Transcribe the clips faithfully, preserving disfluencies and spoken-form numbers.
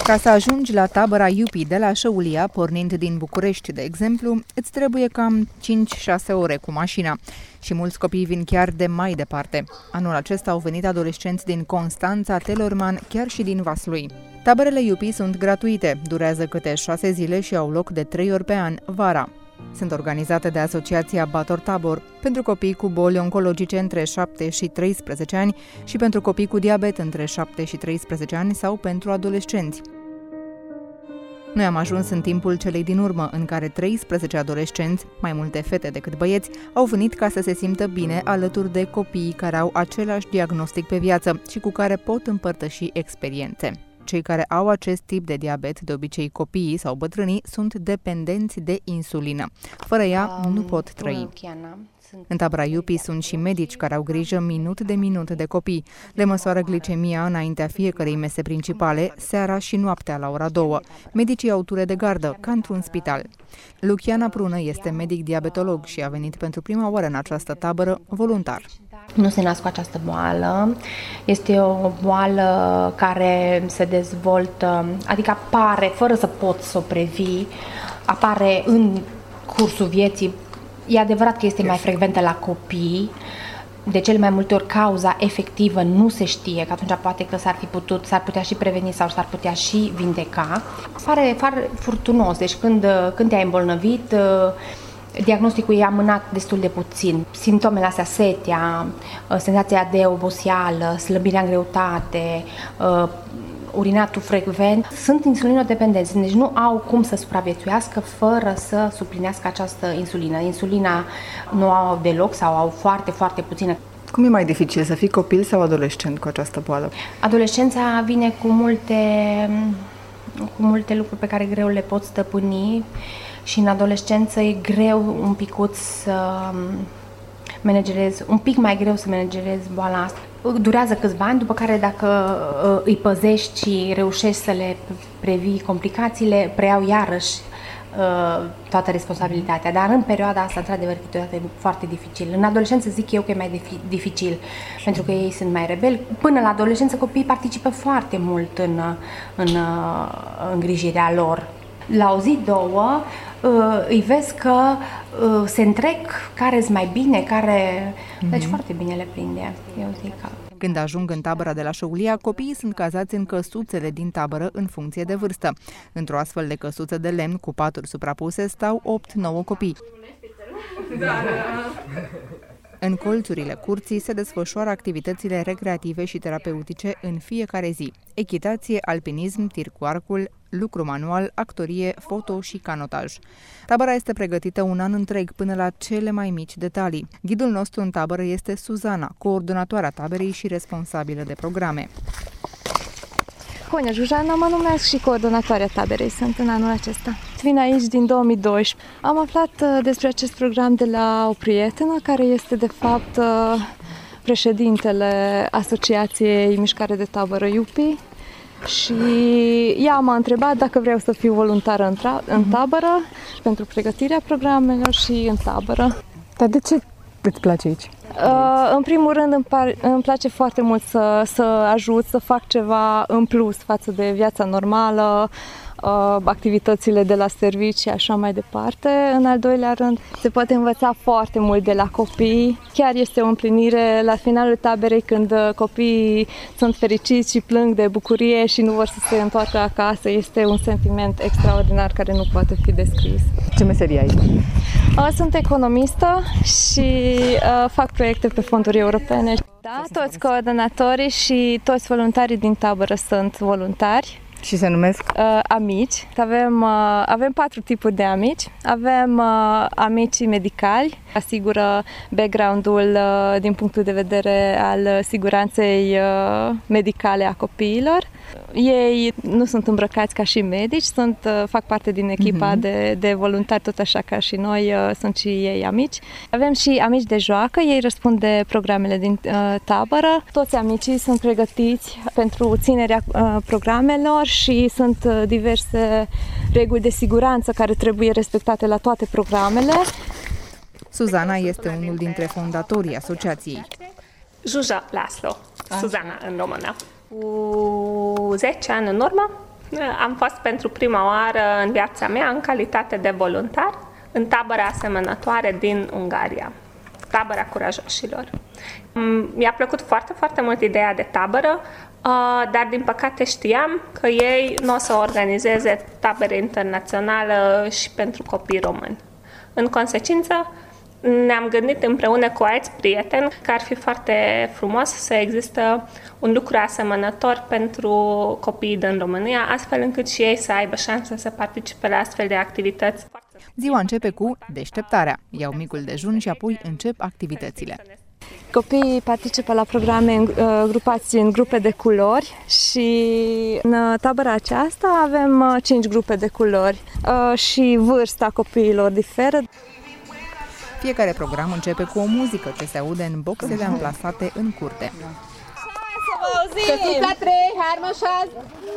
Ca să ajungi la tabăra Iupi de la Șăulia, pornind din București, de exemplu, îți trebuie cam cinci șase ore cu mașina. Și mulți copii vin chiar de mai departe. Anul acesta au venit adolescenți din Constanța, Telorman, chiar și din Vaslui. Taberele Iupi sunt gratuite, durează câte șase zile și au loc de trei ori pe an, vara. Sunt organizate de Asociația Bator Tabor pentru copii cu boli oncologice între șapte și treisprezece ani și pentru copii cu diabet între șapte și treisprezece ani sau pentru adolescenți. Noi am ajuns în timpul celei din urmă, în care treisprezece adolescenți, mai multe fete decât băieți, au venit ca să se simtă bine alături de copiii care au același diagnostic pe viață și cu care pot împărtăși experiențe. Cei care au acest tip de diabet, de obicei copiii sau bătrânii, sunt dependenți de insulină. Fără ea nu pot trăi. În tabăra Iupi sunt și medici care au grijă minut de minut de copii. Le măsoară glicemia înaintea fiecărei mese principale, seara și noaptea la ora două. Medicii au ture de gardă, ca într-un spital. Luciana Prună este medic diabetolog și a venit pentru prima oară în această tabără voluntar. Nu se nasc cu această boală, este o boală care se dezvoltă, adică apare fără să poți să o previi, apare în cursul vieții. E adevărat că este mai frecventă la copii, de cele mai multe ori cauza efectivă nu se știe, că atunci poate că s-ar fi putut, s-ar putea și preveni sau s-ar putea și vindeca. Pare, pare furtunos, deci când, când te-ai îmbolnăvit, diagnosticul e amânat destul de puțin. Simptomele astea, setea, senzația de oboseală, slăbirea în greutate, urinatul frecvent, sunt insulinodependenți, deci nu au cum să supraviețuiască fără să suplinească această insulină. Insulina nu au deloc sau au foarte, foarte puțină. Cum e mai dificil, să fii copil sau adolescent cu această boală? Adolescența vine cu multe, cu multe lucruri pe care greu le poți stăpâni și în adolescență e greu un picuț să managerezi, un pic mai greu să managerezi boala asta. Durează câțiva ani, după care dacă îi păzești și reușești să le previi complicațiile, preiau iarăși toată responsabilitatea. Dar în perioada asta, într-adevăr, câteodată e foarte dificil. În adolescență zic eu că e mai dificil, pentru că ei sunt mai rebeli. Până la adolescență copiii participă foarte mult în, în îngrijirea lor. La o zi, două, îi vezi că se întrec care-s mai bine, care... Deci mm-hmm. foarte bine le prinde, eu zic că... Când ajung în tabăra de la Șăulia, copiii sunt cazați în căsuțele din tabără în funcție de vârstă. Într-o astfel de căsuță de lemn cu paturi suprapuse stau opt nouă copii. În colțurile curții se desfășoară activitățile recreative și terapeutice în fiecare zi. Echitație, alpinism, tir cu arcul, lucru manual, actorie, foto și canotaj. Tabăra este pregătită un an întreg până la cele mai mici detalii. Ghidul nostru în tabără este Suzana, coordonatoarea taberei și responsabilă de programe. Honia Jujana mă numesc și coordonatoarea taberei sunt în anul acesta. Vin aici din două mii doisprezece. Am aflat despre acest program de la o prietenă care este de fapt președintele Asociației Mișcare de Tabără Iupi și ea m-a întrebat dacă vreau să fiu voluntară în, în tabără pentru pregătirea programelor și în tabără. Dar de ce îți place aici? Uh, în primul rând îmi, par, îmi place foarte mult să, să ajut, să fac ceva în plus față de viața normală, uh, activitățile de la servicii și așa mai departe. În al doilea rând, se poate învăța foarte mult de la copii. Chiar este o împlinire la finalul taberei când copiii sunt fericiți și plâng de bucurie și nu vor să se întoarcă acasă. Este un sentiment extraordinar care nu poate fi descris. Ce meserie ai? Sunt economistă și uh, fac proiecte pe fonduri europene. Da, toți coordonatorii și toți voluntarii din tabără sunt voluntari. Și se numesc? Uh, amici. Avem, uh, avem patru tipuri de amici. Avem uh, amicii medicali, asigură background-ul uh, din punctul de vedere al siguranței uh, medicale a copiilor. Ei nu sunt îmbrăcați ca și medici, sunt, uh, fac parte din echipa uh-huh. de, de voluntari, tot așa ca și noi, uh, sunt și ei amici. Avem și amici de joacă, ei răspund de programele din uh, tabără. Toți amicii sunt pregătiți pentru ținerea uh, programelor și sunt uh, diverse reguli de siguranță care trebuie respectate la toate programele. Suzana este unul dintre fondatorii asociației. Juja Laszlo, Suzana în română. Cu zece ani în urmă Am fost pentru prima oară în viața mea în calitate de voluntar în tabăra asemănătoare din Ungaria, tabăra curajoșilor. Mi-a plăcut foarte, foarte mult ideea de tabără, dar din păcate știam că ei nu o să organizeze tabere internațională și pentru copii români. În consecință, ne-am gândit împreună cu alți prieteni că ar fi foarte frumos să există un lucru asemănător pentru copiii din România, astfel încât și ei să aibă șansa să participe la astfel de activități. Ziua începe cu deșteptarea. Iau micul dejun și apoi încep activitățile. Copiii participă la programe grupați în grupe de culori și în tabăra aceasta avem cinci grupe de culori și vârsta copiilor diferă. Fiecare program începe cu o muzică ce se aude în boxele amplasate în curte. Să vă auzim! La trei, hai mă,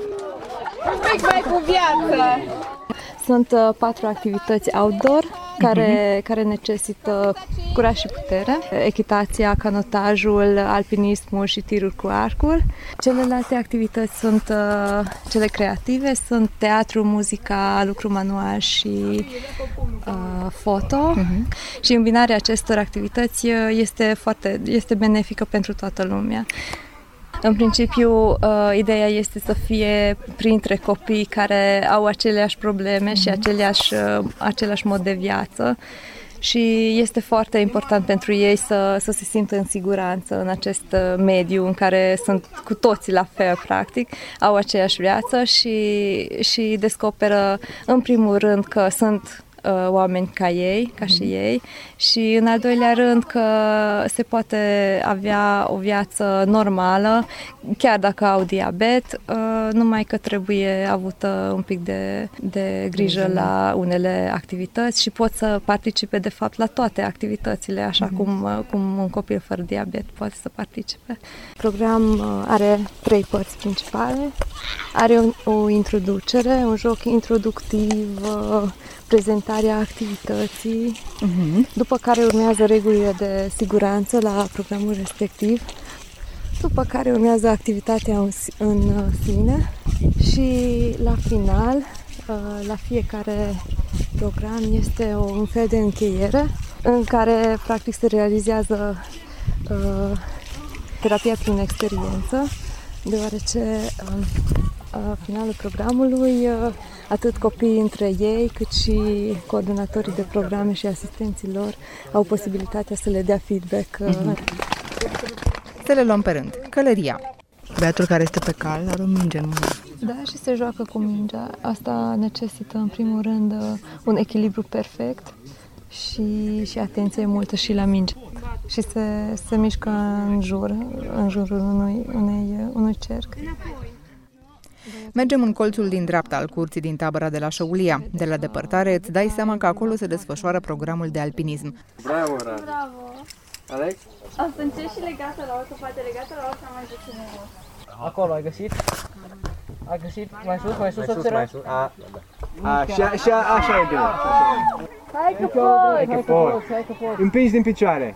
un pic mai cu viață! Sunt uh, patru activități outdoor care, uh-huh. care necesită curaj și putere. Echitația, canotajul, alpinismul și tirul cu arcul. Celelalte activități sunt uh, cele creative, sunt teatru, muzica, lucru manual și uh, foto. Uh-huh. Și îmbinarea acestor activități este, foarte, este benefică pentru toată lumea. În principiu, ideea este să fie printre copii care au aceleași probleme și aceleași, același mod de viață și este foarte important pentru ei să, să se simtă în siguranță în acest mediu în care sunt cu toții la fel, practic, au aceeași viață și, și descoperă, în primul rând, că sunt oameni ca ei, ca și ei, și în al doilea rând că se poate avea o viață normală, chiar dacă au diabet, numai că trebuie avută un pic de, de grijă la unele activități și pot să participe de fapt la toate activitățile, așa cum, cum un copil fără diabet poate să participe. Program are trei părți principale, are o, o introducere, un joc introductiv, prezentarea activității, uh-huh. după care urmează regulile de siguranță la programul respectiv, după care urmează activitatea în, în sine și la final, la fiecare program este un fel de încheiere în care practic se realizează uh, terapia prin experiență, deoarece uh, finalul programului atât copiii între ei, cât și coordonatorii de programe și asistenții lor au posibilitatea să le dea feedback. Uh-huh. Să le luăm pe rând. Călăria. Băiatul care este pe cal are o minge în mână. Da, și se joacă cu mingea. Asta necesită, în primul rând, un echilibru perfect și, și atenție multă și la minge. Și se, se mișcă în jur, în jurul unui, unei, unui cerc. Mergem în colțul din dreapta al curții din tabăra de la Șăulia. De la depărtare îți dai seama că acolo se desfășoară programul de alpinism. Bravo, Radu! Bravo! Alex? O să încerci și legată la urcă, poate legată la urcă mai puțin. Acolo, ai găsit? Ai găsit? Mai sus, mai sus, mai sus, mai sus. A, a, și, a, și a, așa e bine. Hai că poți! Hai că poți! Împingi din picioare.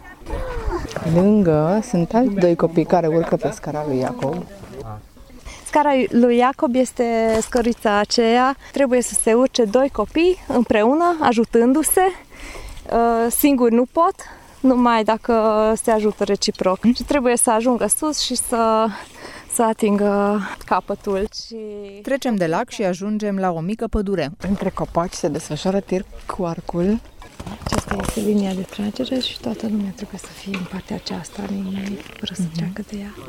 Lângă sunt alți doi copii care urcă pe scara lui Iacob. Scara lui Iacob este scărița aceea. Trebuie să se urce doi copii împreună, ajutându-se. Singuri nu pot, numai dacă se ajută reciproc. Și trebuie să ajungă sus și să, să atingă capătul. Și... Trecem de lac și ajungem la o mică pădure. Între copaci se desfășoară tir cu arcul. Aceasta este linia de tragere și toată lumea trebuie să fie în partea aceasta a liniei, fără să treacă de ea.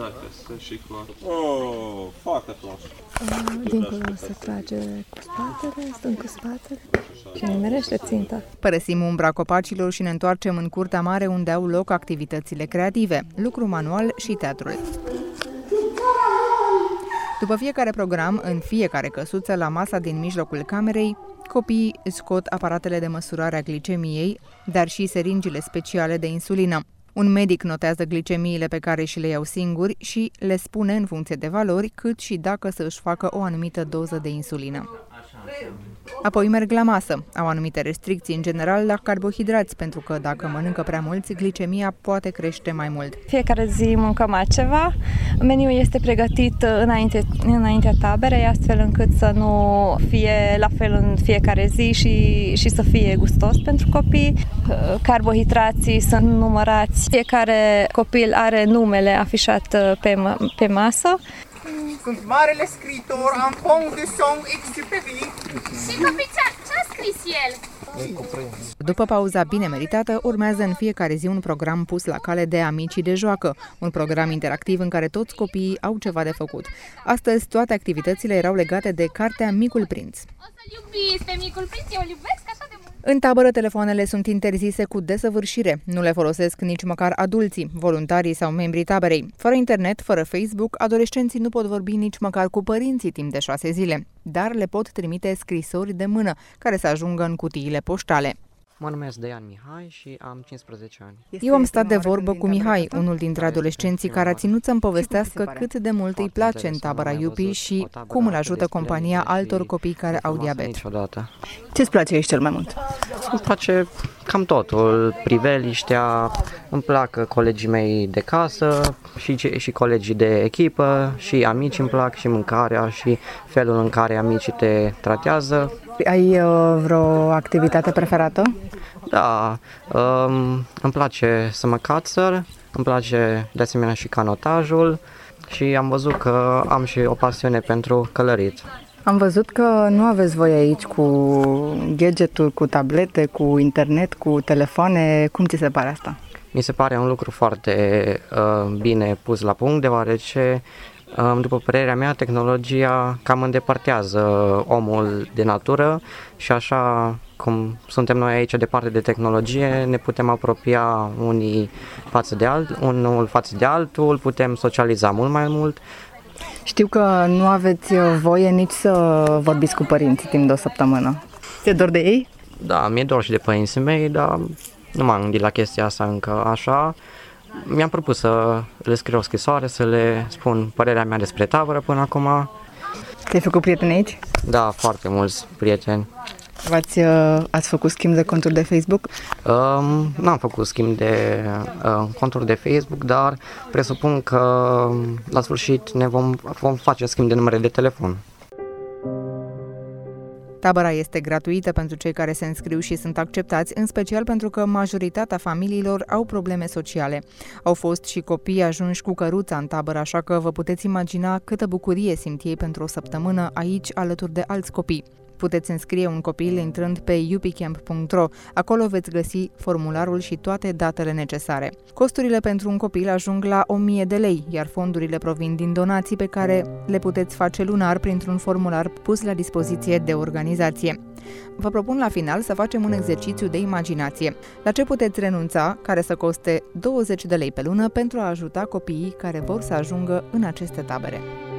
Oh, foarte frumos! Dincolo se trage cu spatele, stând cu spatele și nimerește ținta. Părăsim umbra copacilor și ne întoarcem în curtea mare unde au loc activitățile creative, lucru manual și teatrul. După fiecare program, în fiecare căsuță, la masa din mijlocul camerei, copiii scot aparatele de măsurare a glicemiei, dar și seringile speciale de insulină. Un medic notează glicemiile pe care și le iau singuri și le spune în funcție de valori cât și dacă să își facă o anumită doză de insulină. Apoi merg la masă. Au anumite restricții în general la carbohidrați, pentru că dacă mănâncă prea mulți, glicemia poate crește mai mult. Fiecare zi mâncăm altceva. Meniul este pregătit înainte, înaintea taberei, astfel încât să nu fie la fel în fiecare zi și, și să fie gustos pentru copii. Carbohidrații sunt numărați. Fiecare copil are numele afișat pe, pe masă. Sunt marele scriitor Antoine de Saint-Exupéry. Și copii, ce a scris el? După pauza bine meritată, urmează în fiecare zi un program pus la cale de Amicii de Joacă, un program interactiv în care toți copiii au ceva de făcut. Astăzi, toate activitățile erau legate de cartea Micul Prinț. O să-l iubiți pe Micul Prinț, eu îl iubesc așa de mult. În tabără, telefoanele sunt interzise cu desăvârșire. Nu le folosesc nici măcar adulții, voluntarii sau membrii taberei. Fără internet, fără Facebook, adolescenții nu pot vorbi nici măcar cu părinții timp de șase zile, dar le pot trimite scrisori de mână, care să ajungă în cutiile poștale. Mă numesc Deian Mihai și am cincisprezece ani. Eu am stat de vorbă cu Mihai, unul dintre adolescenții care a ținut să-mi povestească cât de mult îi place în tabăra Iupi și cum îl ajută compania altor copii care au diabet. Ce-ți place aici cel mai mult? Îmi place cam totul, priveliștea, îmi plac colegii mei de casă și, și colegii de echipă și amici îmi plac și mâncarea și felul în care amicii te tratează. Ai uh, vreo activitate preferată? Da, um, îmi place să mă cațăr, îmi place de asemenea și canotajul și am văzut că am și o pasiune pentru călărit. Am văzut că nu aveți voi aici cu gadgeturi, cu tablete, cu internet, cu telefoane. Cum ți se pare asta? Mi se pare un lucru foarte uh, bine pus la punct, deoarece după părerea mea, tehnologia cam îndepărtează omul de natură și așa cum suntem noi aici departe de tehnologie, ne putem apropia unii față de alt, unul față de altul, putem socializa mult mai mult. Știu că nu aveți voie nici să vorbiți cu părinții timp de o săptămână. Ți-e dor de ei? Da, mi-e dor și de părinții mei, dar nu m-am gândit la chestia asta încă așa. Mi-am propus să le scriu o scrisoare, să le spun părerea mea despre tabără până acum. Te-ai făcut prieteni aici? Da, foarte mulți prieteni. V-ați, ați făcut schimb de conturi de Facebook? Um, n-am făcut schimb de uh, conturi de Facebook, dar presupun că la sfârșit ne vom, vom face schimb de numere de telefon. Tabăra este gratuită pentru cei care se înscriu și sunt acceptați, în special pentru că majoritatea familiilor au probleme sociale. Au fost și copii ajunși cu căruța în tabără, așa că vă puteți imagina câtă bucurie simt ei pentru o săptămână aici alături de alți copii. Puteți înscrie un copil intrând pe upicamp punct ro. Acolo veți găsi formularul și toate datele necesare. Costurile pentru un copil ajung la o mie de lei, iar fondurile provin din donații pe care le puteți face lunar printr-un formular pus la dispoziție de organizație. Vă propun la final să facem un exercițiu de imaginație. La ce puteți renunța, care să coste douăzeci de lei pe lună, pentru a ajuta copiii care vor să ajungă în aceste tabere?